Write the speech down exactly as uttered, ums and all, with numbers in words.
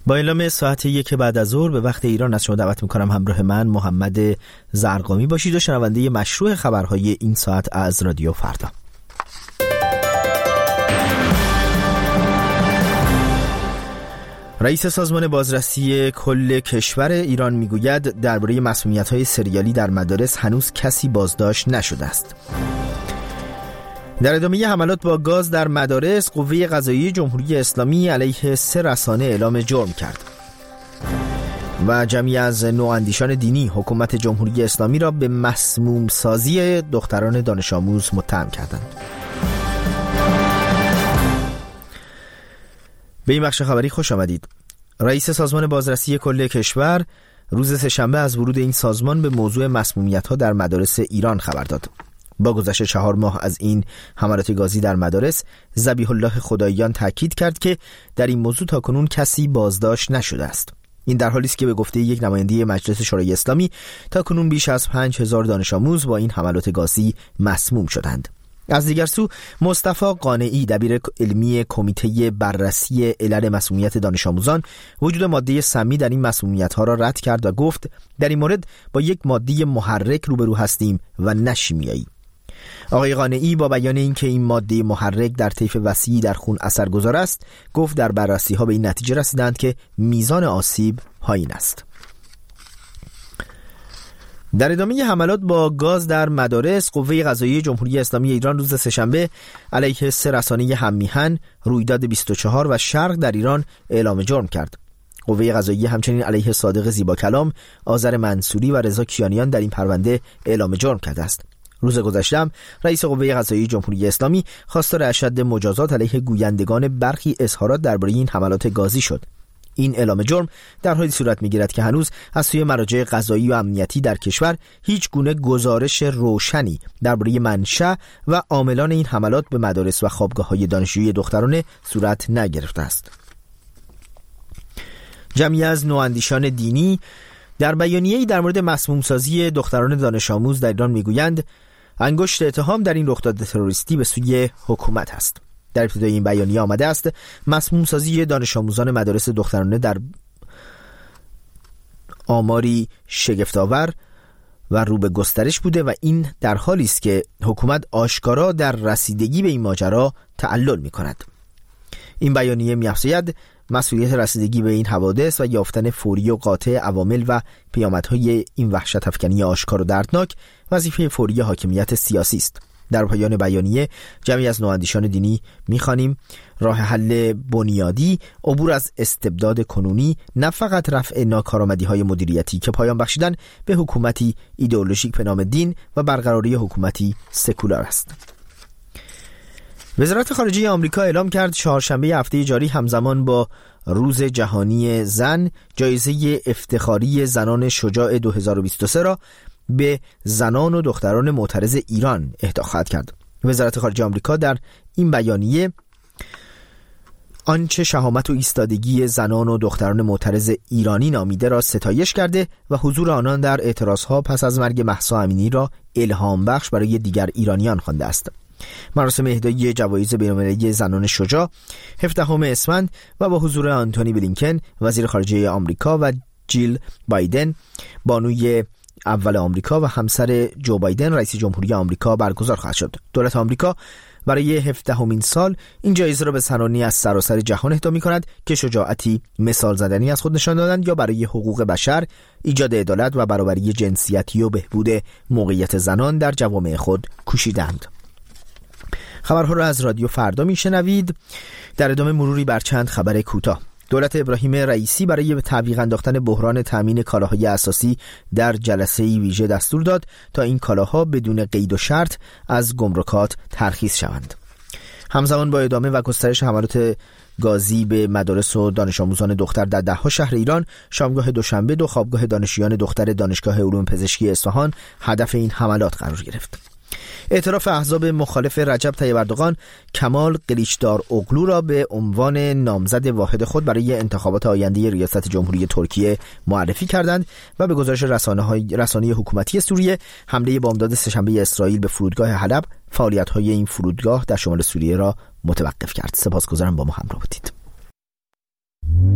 با اعلام ساعت یک بعد از ظهر به وقت ایران از شما دعوت میکنم همراه من محمد زرقامی باشید و شنونده مشروع خبرهای این ساعت از رادیو فردا. رئیس سازمان بازرسی کل کشور ایران میگوید درباره مسمومیت‌های سریالی در مدارس هنوز کسی بازداشت نشده است. در ادامه حملات با گاز در مدارس، قوه قضاییه جمهوری اسلامی علیه سه رسانه اعلام جرم کرد. و جمعی از نواندیشان دینی حکومت جمهوری اسلامی را به مسموم سازی دختران دانش آموز متهم کردند. به این بخش خبری خوش آمدید. رئیس سازمان بازرسی کل کشور روز سه‌شنبه از ورود این سازمان به موضوع مسمومیت‌ها در مدارس ایران خبر داد. با گذشت چهار ماه از این حملات گازی در مدارس، ذبیح الله خداییان تاکید کرد که در این موضوع تاکنون کسی بازداشت نشده است. این در حالی است که به گفته یک نماینده مجلس شورای اسلامی تاکنون بیش از پنج هزار دانش آموز با این حملات گازی مسموم شدند. از دیگر سو، مصطفی قانعی دبیر علمی کمیته بررسی علل مسمومیت دانش آموزان وجود ماده سمی در این مسمومیت‌ها را رد کرد و گفت در این مورد با یک ماده محرک روبرو هستیم و نه شیمیایی. آقای قانعی با بیان اینکه این ماده محرک در طیف وسیعی در خون اثرگذار است، گفت در بررسی‌ها به این نتیجه رسیدند که میزان آسیب پایین است. در ادامه حملات با گاز در مدارس، قوه قضاییه جمهوری اسلامی ایران روز سه‌شنبه علیه سه رسانه هممیهن، رویداد بیست و چهار و شرق در ایران اعلام جرم کرد. قوه قضاییه همچنین علیه صادق زیباکلام، آذر منصوری و رضا کیانیان در این پرونده اعلام جرم کرده است. روز گذشته رئیس قوه قضاییه جمهوری اسلامی خواستار اشد مجازات علیه گویندگان برخی اظهارات درباره این حملات گازی شد. این اعلام جرم در حالی صورت می‌گیرد که هنوز از سوی مراجع قضایی و امنیتی در کشور هیچ گونه گزارش روشنی درباره منشأ و عاملان این حملات به مدارس و خوابگاه‌های دانشجویی دخترانه صورت نگرفته است. جمعی از نواندیشان دینی در بیانیه‌ای در مورد مسموم سازی دختران دانش آموز در ایران میگویند انگشت اتهام در این رخداد تروریستی به سوی حکومت است. در ابتدای این بیانیه آمده است مسموم سازی دانش آموزان مدارس دخترانه در آماری شگفت‌آور و رو به گسترش بوده و این در حالی است که حکومت آشکارا در رسیدگی به این ماجرا تعلل می‌کند. این بیانیه می‌افزاید مسئولیت رسیدگی به این حوادث و یافتن فوری و قاطع عوامل و پیامدهای این وحشت افکنی آشکار و دردناک وظیفه فوری حاکمیت سیاسی است. در پایان بیانیه جمعی از نواندیشان دینی می‌خوانیم راه حل بنیادی، عبور از استبداد کنونی، نه فقط رفع ناکارآمدی‌های مدیریتی که پایان بخشیدن به حکومتی ایدئولوژیک به نام دین و برقراری حکومتی سکولار است. وزارت خارجه آمریکا اعلام کرد چهارشنبه هفته جاری همزمان با روز جهانی زن، جایزه افتخاری زنان شجاع دو هزار و بیست و سه را به زنان و دختران معترض ایران اهدا خواهد کرد. وزارت خارجه آمریکا در این بیانیه آنچه شهامت و ایستادگی زنان و دختران معترض ایرانی نامیده را ستایش کرده و حضور آنان در اعتراضها پس از مرگ مهسا امینی را الهام بخش برای دیگر ایرانیان خوانده است. مراسم اهدای جوایز بین‌المللی زنان شجاع هفدهم اسفند و با حضور آنتونی بلینکن وزیر خارجه آمریکا و جیل بایدن بانوی اول آمریکا و همسر جو بایدن رئیس جمهوری آمریکا برگزار خواهد شد. دولت آمریکا برای هفدهمین سال این جایزه را به زنانی از سراسر جهان اهدا می‌کند که شجاعتی مثال زدنی از خود نشان دادند یا برای حقوق بشر، ایجاد عدالت و برابری جنسیتی و بهبود موقعیت زنان در جوامع خود کوشیدند. خبرها را از رادیو فردا میشنوید. در ادامه مروری بر چند خبر کوتاه. دولت ابراهیم رئیسی برای به تعویق انداختن بحران تامین کالاهای اساسی در جلسه ویژه دستور داد تا این کالاها بدون قید و شرط از گمرکات ترخیص شوند. همزمان با ادامه و گسترش حملات گازی به مدارس و دانش آموزان دختر در ده‌ها شهر ایران، شامگاه دوشنبه دو خوابگاه دانشجویان دختر دانشگاه علوم پزشکی اصفهان هدف این حملات قرار گرفت. اعتراف احزاب مخالف رجب طیب اردوغان کمال قلیچدار اوغلو را به عنوان نامزد واحد خود برای انتخابات آینده ریاست جمهوری ترکیه معرفی کردند و به گزارش رسانه‌های رسانه حکومتی سوریه حمله بامداد سه‌شنبه اسرائیل به فرودگاه حلب فعالیت‌های این فرودگاه در شمال سوریه را متوقف کرد. سپاسگزارم با ما همراه بودید.